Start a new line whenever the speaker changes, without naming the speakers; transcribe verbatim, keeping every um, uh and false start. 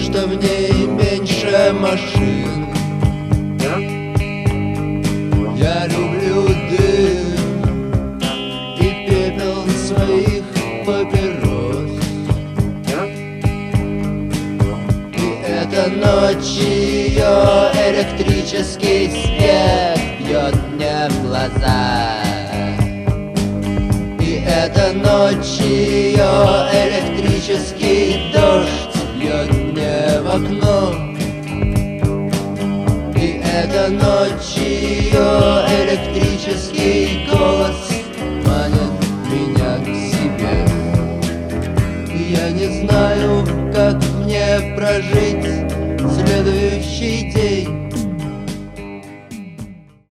что в ней меньше машин. Я люблю дым и пепел своих папирос. И эта ночь, ее электрический свет бьет мне в глаза. И эта ночь, ее электрический дождь бьет мне в окно. И эта ночь, ее электрический